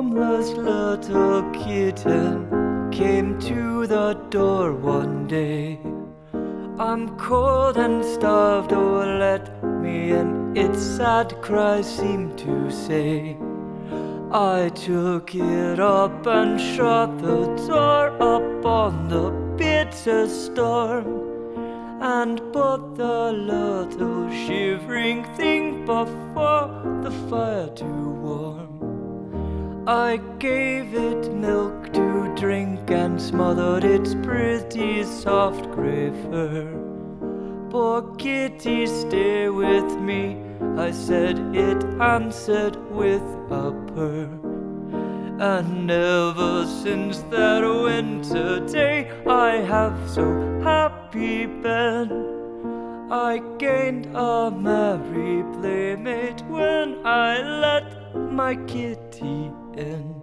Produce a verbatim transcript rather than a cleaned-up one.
homeless little kitten came to the door one day. I'm cold and starved, oh let me in, its sad cry seemed to say. I took it up and shut the door upon the bitter storm, and put the little shivering thing before the fire to warm. I gave it milk to drink and smothered its pretty soft grey fur. Poor kitty, stay with me, I said. It answered with a purr. And ever since that winter day I have so happy been. I gained a merry playmate when I let my kitty in.